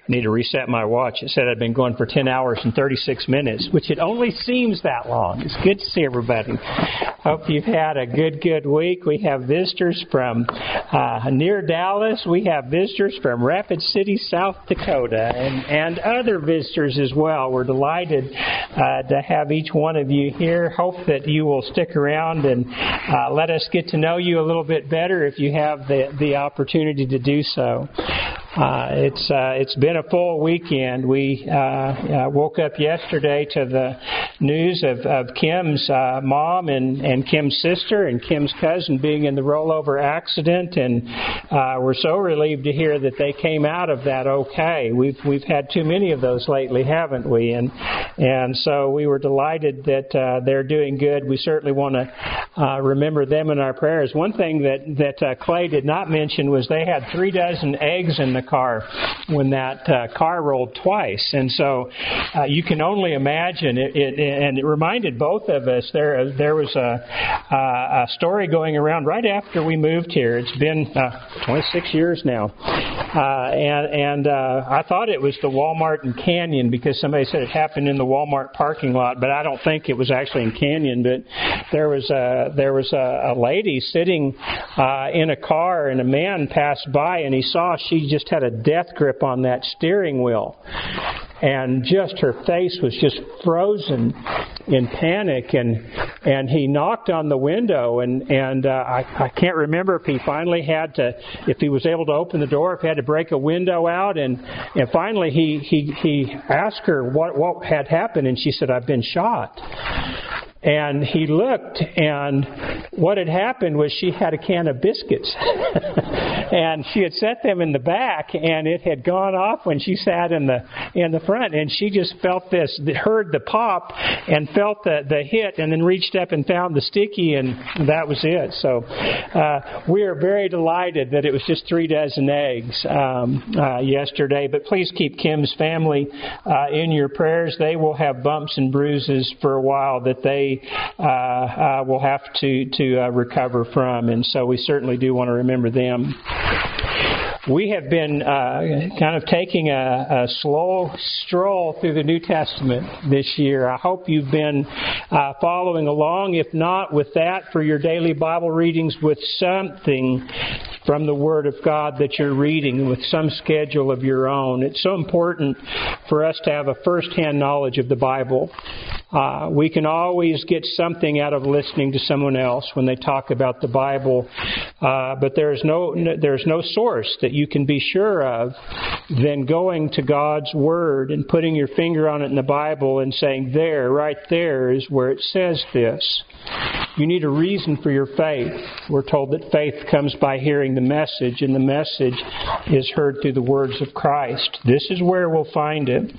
need to reset my watch. It said I'd been going for 10 hours and 36 minutes, which it only seems that long. It's good to see everybody. Hope you've had a good week. We have visitors from near Dallas. We have visitors from Rapid City, South Dakota, and other visitors as well. We're delighted to have each one of you here. Hope that you will stick around and let us get to know you a little bit better if you have the opportunity to do so. It's been a full weekend. We woke up yesterday to the news of Kim's mom and Kim's sister and Kim's cousin being in the rollover accident, and we're so relieved to hear that they came out of that okay. We've had too many of those lately, haven't we? And so we were delighted that they're doing good. We certainly want to remember them in our prayers. One thing that Clay did not mention was they had 36 eggs in the car when that car rolled twice, and so you can only imagine it. And it reminded both of us. There was a story going around right after we moved here. It's been 26 years now, and I thought it was the Walmart in Canyon because somebody said it happened in the Walmart parking lot, but I don't think it was actually in Canyon. But there was a lady sitting in a car, and a man passed by, and he saw she just had a death grip on that steering wheel. And just her face was just frozen in panic, and he knocked on the window, and I can't remember if he finally if he was able to open the door, if he had to break a window out, and finally he asked her what had happened, and she said, "I've been shot." And he looked, and what had happened was she had a can of biscuits. And she had set them in the back, and it had gone off when she sat in the front. And she just heard the pop, and felt the hit, and then reached up and found the sticky, and that was it. So we are very delighted that it was just 36 eggs yesterday. But please keep Kim's family in your prayers. They will have bumps and bruises for a while that they will have to recover from, and so we certainly do want to remember them. We have been kind of taking a slow stroll through the New Testament this year. I hope you've been following along, if not with that, for your daily Bible readings, with something from the Word of God that you're reading, with some schedule of your own. It's so important for us to have a first-hand knowledge of the Bible. We can always get something out of listening to someone else when they talk about the Bible, but there's no source that you can be sure of than going to God's Word and putting your finger on it in the Bible and saying, right there is where it says this. You need a reason for your faith. We're told that faith comes by hearing the message, and the message is heard through the words of Christ. This is where we'll find it.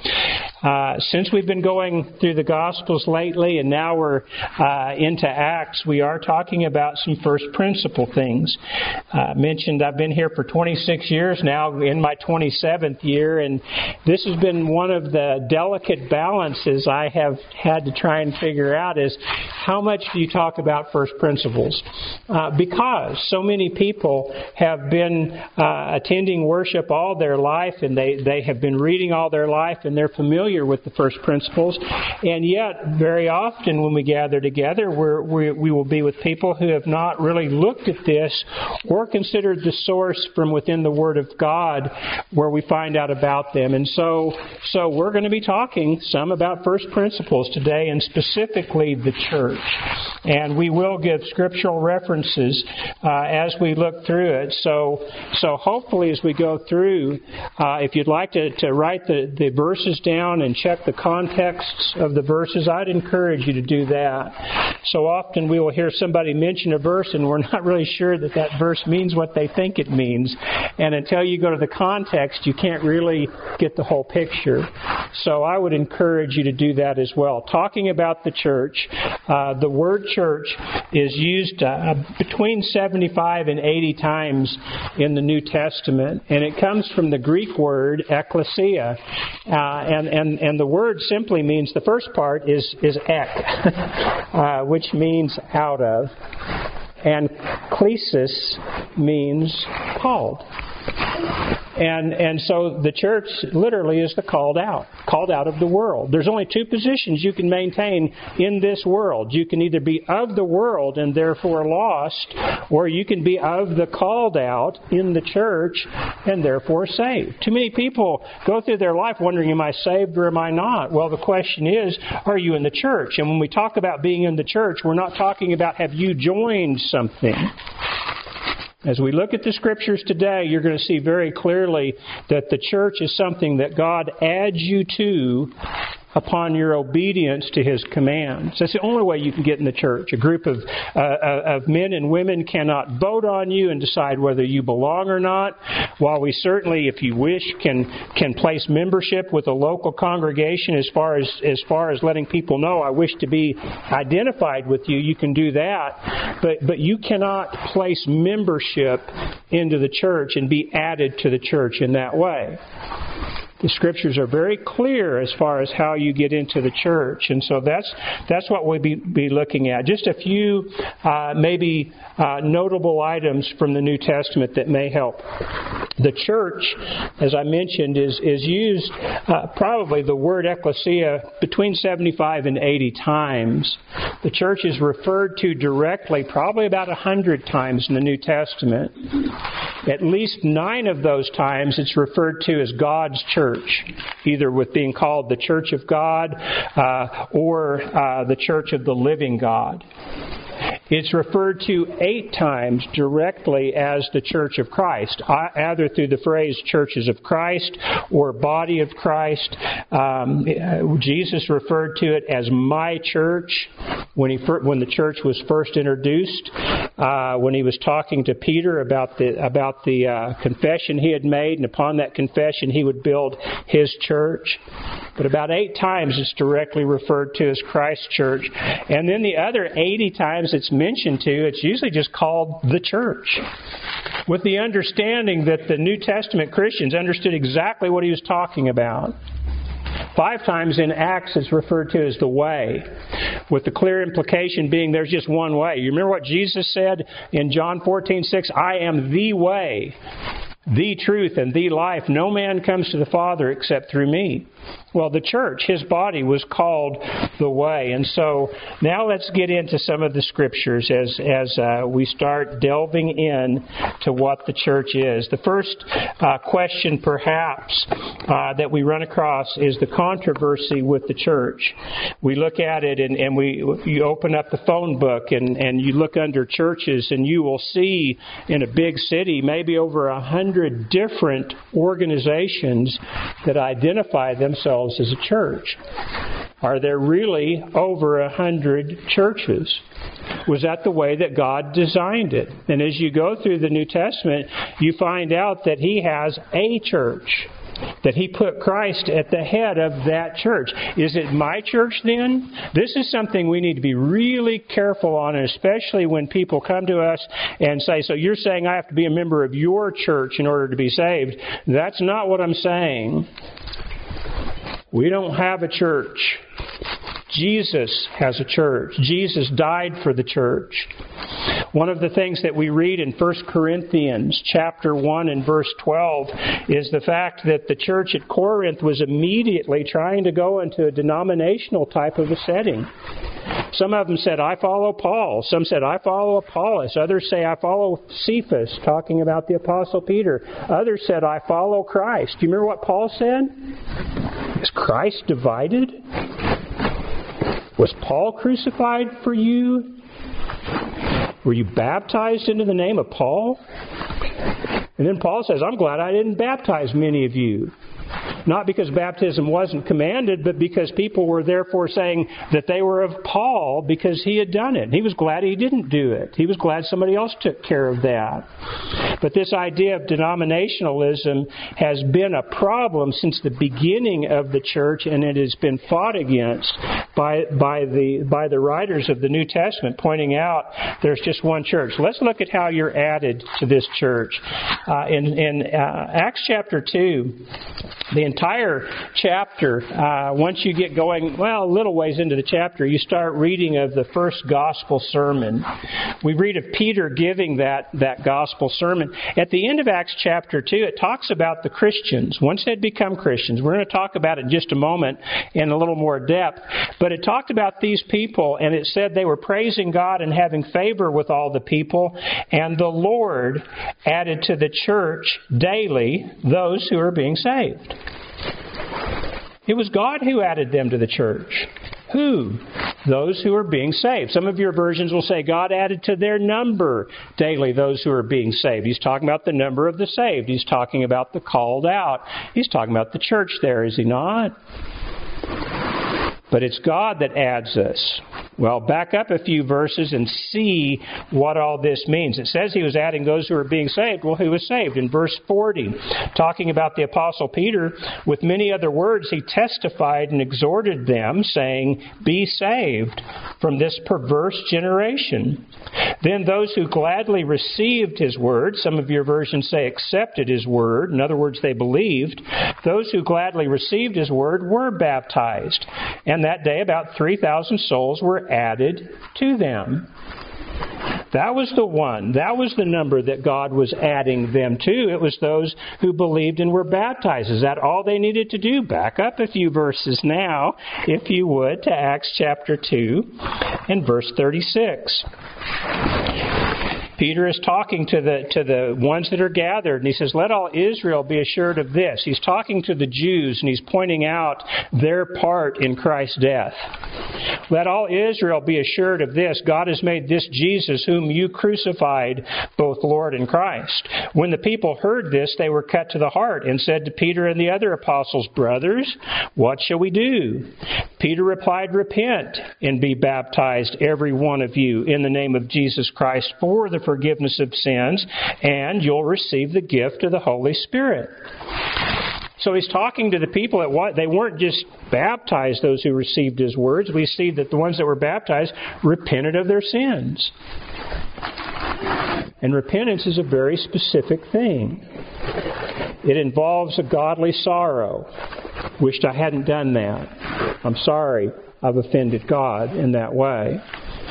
Since we've been going through the Gospels lately, and now we're into Acts, we are talking about some first principle things. Mentioned I've been here for 26 years now, in my 27th year, and this has been one of the delicate balances I have had to try and figure out is how much do you talk about first principles? Because so many people have been attending worship all their life, and they have been reading all their life, and they're familiar with the first principles, and yet very often when we gather together, we will be with people who have not really looked at this or considered the source from within the Word of God where we find out about them. And so we're going to be talking some about first principles today, and specifically the church. And we will give scriptural references as we look through it. So hopefully as we go through, if you'd like to write the verses down and check the contexts of the verses, I'd encourage you to do that. So often we will hear somebody mention a verse and we're not really sure that verse means what they think it means. And until you go to the context, you can't really get the whole picture. So I would encourage you to do that as well. Talking about the church, the word church is used between 75 and 80 times in the New Testament. And it comes from the Greek word ekklesia. And the word simply means, the first part is ek, which means out of. And klesis means called. And so the church literally is the called out of the world. There's only two positions you can maintain in this world. You can either be of the world and therefore lost, or you can be of the called out in the church and therefore saved. Too many people go through their life wondering, am I saved or am I not? Well, the question is, are you in the church? And when we talk about being in the church, we're not talking about have you joined something. As we look at the Scriptures today, you're going to see very clearly that the church is something that God adds you to upon your obedience to His commands. That's the only way you can get in the church. A group of men and women cannot vote on you and decide whether you belong or not. While we certainly, if you wish, can place membership with a local congregation as far as letting people know, I wish to be identified with you, you can do that. But you cannot place membership into the church and be added to the church in that way. The Scriptures are very clear as far as how you get into the church. And so that's what we'll be looking at. Just a few maybe notable items from the New Testament that may help. The church, as I mentioned, is used probably the word ecclesia between 75 and 80 times. The church is referred to directly probably about 100 times in the New Testament. At least 9 of those times it's referred to as God's church, either with being called the Church of God or the Church of the Living God. It's referred to 8 times directly as the Church of Christ, either through the phrase churches of Christ or body of Christ. Jesus referred to it as my church when the church was first introduced. When he was talking to Peter about the confession he had made, and upon that confession he would build his church. But about 8 times it's directly referred to as Christ's church. And then the other 80 times it's mentioned to, it's usually just called the church, with the understanding that the New Testament Christians understood exactly what he was talking about. 5 times in Acts it's referred to as the way, with the clear implication being there's just one way. You remember what Jesus said in John 14:6? I am the way, the truth, and the life. No man comes to the Father except through me. Well, the church, His body, was called the way. And so now let's get into some of the Scriptures as we start delving in to what the church is. The first question, perhaps, that we run across is the controversy with the church. We look at it and you open up the phone book and you look under churches, and you will see in a big city maybe over 100 different organizations that identify themselves as a church. Are there really over 100 churches? Was that the way that God designed it? And as you go through the New Testament, you find out that He has a church, that He put Christ at the head of that church. Is it my church then? This is something we need to be really careful on, and especially when people come to us and say, so you're saying I have to be a member of your church in order to be saved? That's not what I'm saying. We don't have a church. Jesus has a church. Jesus died for the church. One of the things that we read in 1 Corinthians chapter 1 and verse 12 is the fact that the church at Corinth was immediately trying to go into a denominational type of a setting. Some of them said, I follow Paul. Some said, I follow Apollos. Others say, I follow Cephas, talking about the Apostle Peter. Others said, I follow Christ. Do you remember what Paul said? Is Christ divided? Was Paul crucified for you? Were you baptized into the name of Paul? And then Paul says, I'm glad I didn't baptize many of you. Not because baptism wasn't commanded, but because people were therefore saying that they were of Paul because he had done it. He was glad he didn't do it. He was glad somebody else took care of that. But this idea of denominationalism has been a problem since the beginning of the church, and it has been fought against by the writers of the New Testament, pointing out there's just one church. Let's look at how you're added to this church. In Acts chapter 2, the entire chapter, once you get going, well, a little ways into the chapter, you start reading of the first gospel sermon. We read of Peter giving that gospel sermon. At the end of Acts chapter 2, it talks about the Christians. Once they'd become Christians, we're going to talk about it in just a moment in a little more depth, but it talked about these people, and it said they were praising God and having favor with all the people, and the Lord added to the church daily those who are being saved. It was God who added them to the church. Who? Those who are being saved. Some of your versions will say God added to their number daily those who are being saved. He's talking about the number of the saved. He's talking about the called out. He's talking about the church there, is he not? But it's God that adds us. Well, back up a few verses and see what all this means. It says he was adding those who are being saved. Well, who was saved? In verse 40, talking about the Apostle Peter, with many other words, he testified and exhorted them, saying, "Be saved from this perverse generation." Then those who gladly received his word, some of your versions say accepted his word, in other words, they believed, those who gladly received his word were baptized. And that day about 3,000 souls were added to them. That was the one. That was the number that God was adding them to. It was those who believed and were baptized. Is that all they needed to do? Back up a few verses now, if you would, to Acts chapter 2 and verse 36. Peter is talking to the ones that are gathered, and he says, "Let all Israel be assured of this." He's talking to the Jews, and he's pointing out their part in Christ's death. "Let all Israel be assured of this. God has made this Jesus, whom you crucified, both Lord and Christ." When the people heard this, they were cut to the heart and said to Peter and the other apostles, "Brothers, what shall we do?" Peter replied, "Repent and be baptized, every one of you, in the name of Jesus Christ for the forgiveness of sins, and you'll receive the gift of the Holy Spirit." So he's talking to the people that they weren't just baptized, those who received his words. We see that the ones that were baptized repented of their sins. And repentance is a very specific thing. It involves a godly sorrow. Wished I hadn't done that. I'm sorry I've offended God in that way.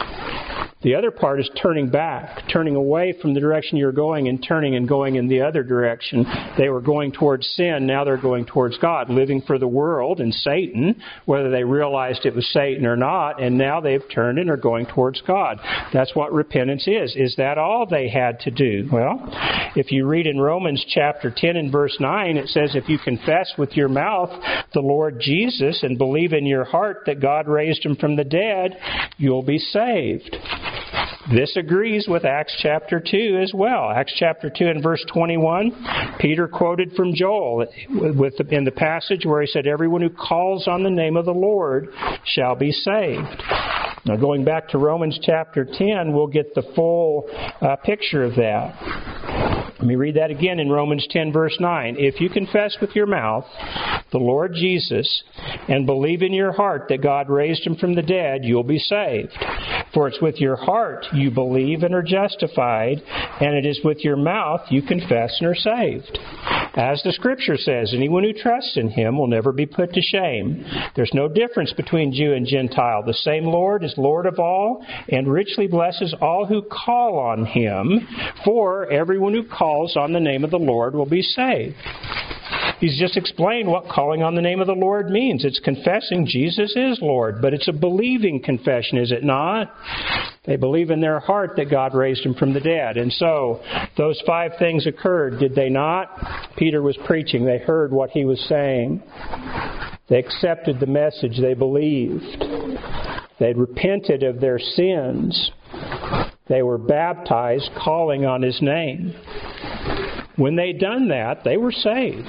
The other part is turning back, turning away from the direction you're going and turning and going in the other direction. They were going towards sin, now they're going towards God, living for the world and Satan, whether they realized it was Satan or not, and now they've turned and are going towards God. That's what repentance is. Is that all they had to do? Well, if you read in Romans chapter 10 and verse 9, it says, "If you confess with your mouth the Lord Jesus and believe in your heart that God raised him from the dead, you'll be saved." This agrees with Acts chapter 2 as well. Acts chapter 2 and verse 21, Peter quoted from Joel in the passage where he said, "Everyone who calls on the name of the Lord shall be saved." Now going back to Romans chapter 10, we'll get the full picture of that. Let me read that again in Romans 10 verse 9. "If you confess with your mouth the Lord Jesus and believe in your heart that God raised him from the dead, you'll be saved. For it's with your heart you believe and are justified, and it is with your mouth you confess and are saved. As the Scripture says, anyone who trusts in him will never be put to shame. There's no difference between Jew and Gentile. The same Lord is Lord of all and richly blesses all who call on him. For everyone who calls on the name of the Lord will be saved." He's just explained what calling on the name of the Lord means. It's confessing Jesus is Lord, but it's a believing confession, is it not? They believe in their heart that God raised him from the dead. And so, those 5 things occurred, did they not? Peter was preaching. They heard what he was saying. They accepted the message. They believed. They'd repented of their sins. They were baptized, calling on his name. When they'd done that, they were saved.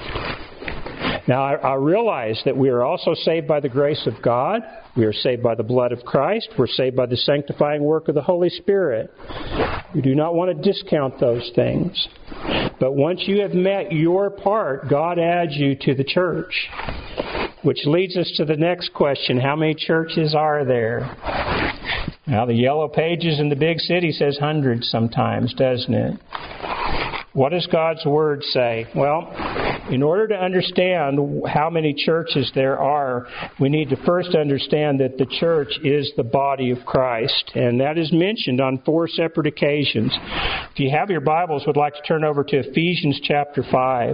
Now, I realize that we are also saved by the grace of God. We are saved by the blood of Christ. We're saved by the sanctifying work of the Holy Spirit. We do not want to discount those things. But once you have met your part, God adds you to the church. Which leads us to the next question. How many churches are there? Now, the yellow pages in the big city says hundreds sometimes, doesn't it? What does God's Word say? Well, In order to understand how many churches there are, we need to first understand that the church is the body of Christ. And that is mentioned on 4 separate occasions. If you have your Bibles, would like to turn over to Ephesians chapter 5.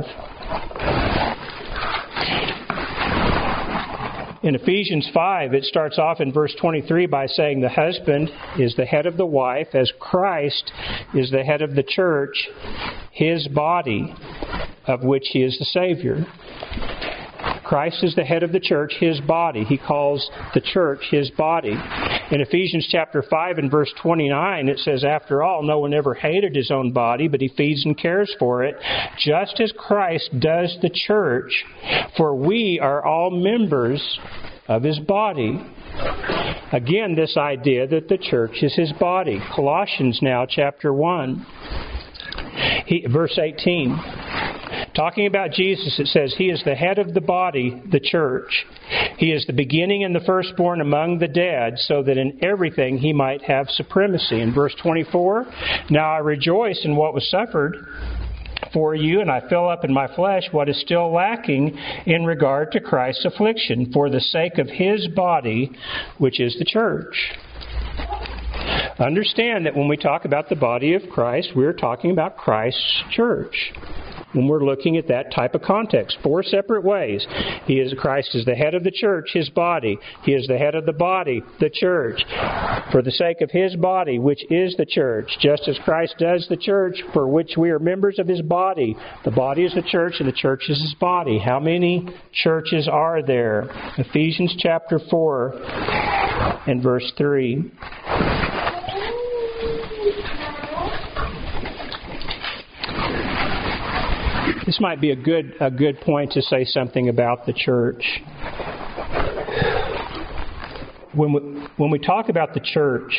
In Ephesians 5, it starts off in verse 23 by saying the husband is the head of the wife, as Christ is the head of the church, His body, of which He is the Savior. Christ is the head of the church, His body. He calls the church His body. In Ephesians chapter 5 and verse 29, it says, "After all, no one ever hated his own body, but he feeds and cares for it, just as Christ does the church, for we are all members of His body." Again, this idea that the church is His body. Colossians now, chapter 1, verse 18. Talking about Jesus, it says, He is the head of the body, the church. He is the beginning and the firstborn among the dead, so that in everything He might have supremacy. In verse 24, "Now I rejoice in what was suffered for you, and I fill up in my flesh what is still lacking in regard to Christ's affliction, for the sake of His body, which is the church." Understand that when we talk about the body of Christ, we're talking about Christ's church. When we're looking at that type of context, 4 separate ways. Christ is the head of the church, His body. He is the head of the body, the church. For the sake of His body, which is the church, just as Christ does the church, for which we are members of His body. The body is the church, and the church is His body. How many churches are there? Ephesians chapter 4 and verse 3. This might be a good point to say something about the church. When we talk about the church,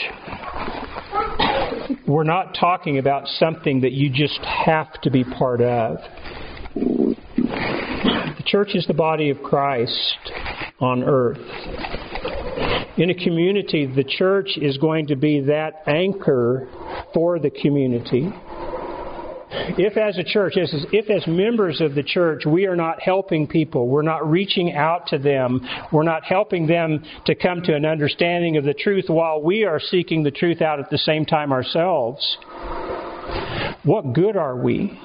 we're not talking about something that you just have to be part of. The church is the body of Christ on earth. In a community, the church is going to be that anchor for the community. If as a church, if as members of the church, we are not helping people, we're not reaching out to them, we're not helping them to come to an understanding of the truth while we are seeking the truth out at the same time ourselves, what good are we?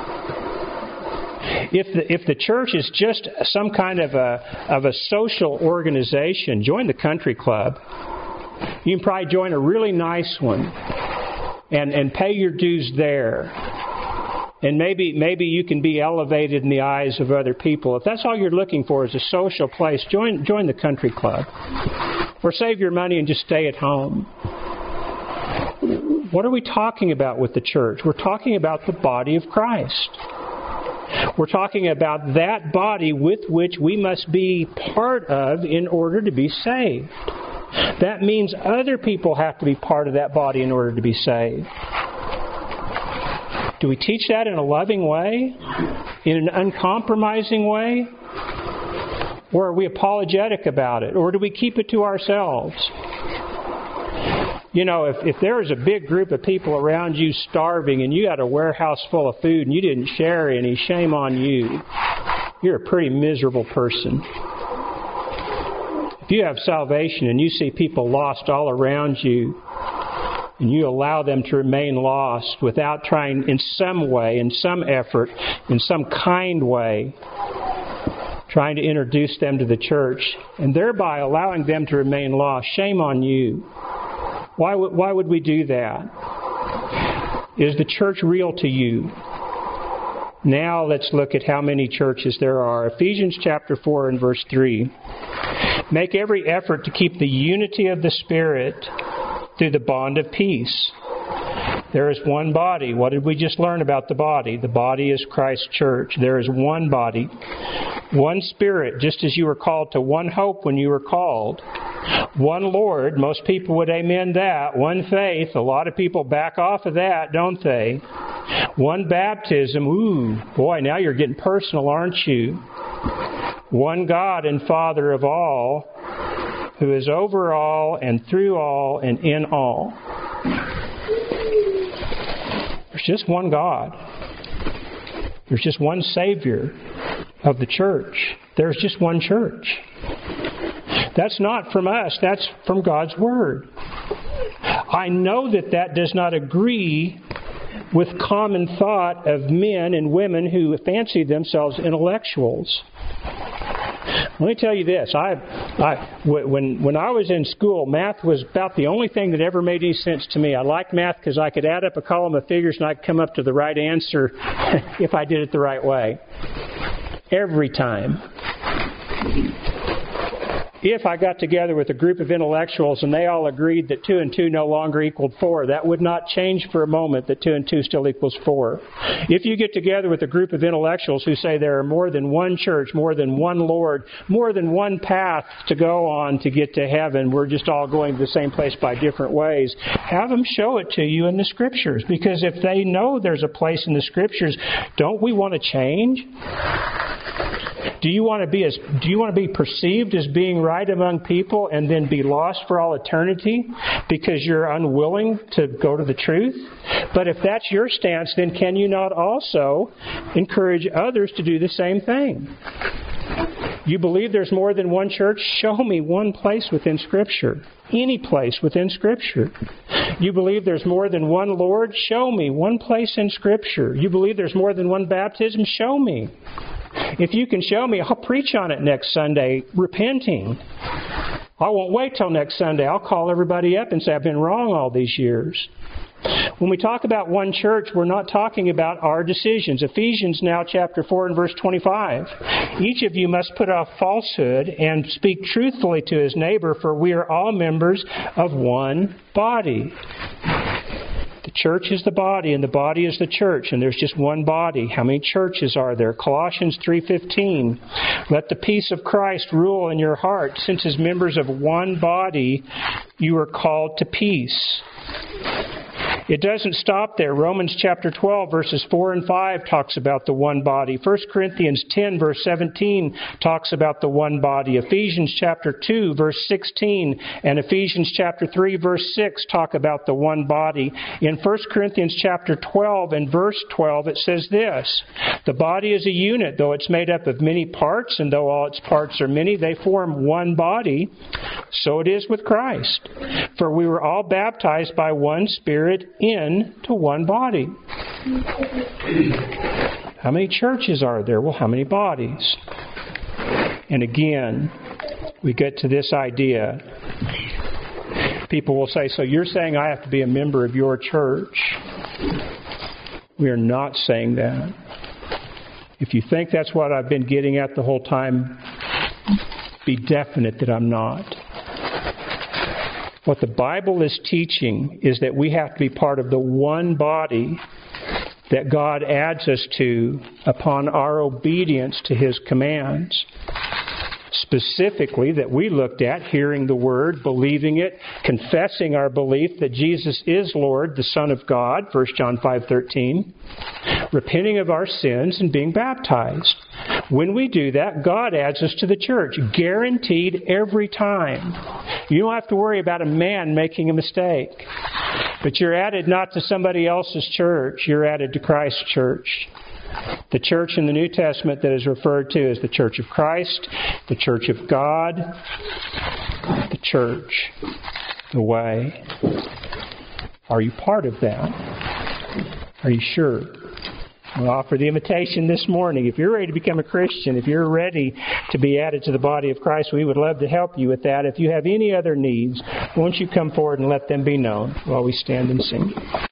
If the church is just some kind of a social organization, join the country club. You can probably join a really nice one and pay your dues there. And maybe you can be elevated in the eyes of other people. If that's all you're looking for is a social place, join the country club. Or save your money and just stay at home. What are we talking about with the church? We're talking about the body of Christ. We're talking about that body with which we must be part of in order to be saved. That means other people have to be part of that body in order to be saved. Do we teach that in a loving way? In an uncompromising way? Or are we apologetic about it? Or do we keep it to ourselves? You know, if there is a big group of people around you starving and you had a warehouse full of food and you didn't share any, shame on you. You're a pretty miserable person. If you have salvation and you see people lost all around you, and you allow them to remain lost without trying in some way, in some effort, in some kind way, trying to introduce them to the church, and thereby allowing them to remain lost, shame on you. Why would we do that? Is the church real to you? Now let's look at how many churches there are. Ephesians chapter 4 and verse 3. Make every effort to keep the unity of the Spirit through the bond of peace. There is one body. What did we just learn about the body? The body is Christ's church. There is one body, one Spirit, just as you were called to one hope when you were called. One Lord, most people would amen that. One faith, a lot of people back off of that, don't they? One baptism, ooh, boy, now you're getting personal, aren't you? One God and Father of all, who is over all and through all and in all. There's just one God. There's just one Savior. of the church. There's just one church. That's not from us. That's from God's Word. I know that does not agree with common thought of men and women who fancy themselves intellectuals. Let me tell you this. When I was in school, math was about the only thing that ever made any sense to me. I liked math because I could add up a column of figures and I could come up to the right answer if I did it the right way. Every time. If I got together with a group of intellectuals and they all agreed that 2 and 2 no longer equaled 4, that would not change for a moment that 2 and 2 still equals 4. If you get together with a group of intellectuals who say there are more than one church, more than one Lord, more than one path to go on to get to heaven, we're just all going to the same place by different ways, have them show it to you in the Scriptures. Because if they know there's a place in the Scriptures, don't we want to change? Do you want to be perceived as being right among people and then be lost for all eternity because you're unwilling to go to the truth? But if that's your stance, then can you not also encourage others to do the same thing? You believe there's more than one church? Show me one place within Scripture. Any place within Scripture. You believe there's more than one Lord? Show me one place in Scripture. You believe there's more than one baptism? Show me. If you can show me, I'll preach on it next Sunday, repenting. I won't wait till next Sunday. I'll call everybody up and say, I've been wrong all these years. When we talk about one church, we're not talking about our decisions. Ephesians now chapter 4 and verse 25. Each of you must put off falsehood and speak truthfully to his neighbor, for we are all members of one body. The church is the body, and the body is the church, and there's just one body. How many churches are there? Colossians 3:15. Let the peace of Christ rule in your heart. Since as members of one body, you are called to peace. It doesn't stop there. Romans chapter 12, verses 4 and 5 talks about the one body. 1 Corinthians 10, verse 17 talks about the one body. Ephesians chapter 2, verse 16 and Ephesians chapter 3, verse 6 talk about the one body. In 1 Corinthians chapter 12 and verse 12, it says this: the body is a unit, though it's made up of many parts, and though all its parts are many, they form one body. So it is with Christ. For we were all baptized by one Spirit into one body. How many churches are there? Well, how many bodies? And again, we get to this idea. People will say, so you're saying I have to be a member of your church? We are not saying that. If you think that's what I've been getting at the whole time, be definite that I'm not. What the Bible is teaching is that we have to be part of the one body that God adds us to upon our obedience to His commands. Specifically, that we looked at, hearing the Word, believing it, confessing our belief that Jesus is Lord, the Son of God, 1 John 5:13, repenting of our sins and being baptized. When we do that, God adds us to the church, guaranteed every time. You don't have to worry about a man making a mistake. But you're added not to somebody else's church, you're added to Christ's church. The church in the New Testament that is referred to as the Church of Christ, the Church of God, the church, the way. Are you part of that? Are you sure? I'll offer the invitation this morning. If you're ready to become a Christian, if you're ready to be added to the body of Christ, we would love to help you with that. If you have any other needs, won't you come forward and let them be known while we stand and sing?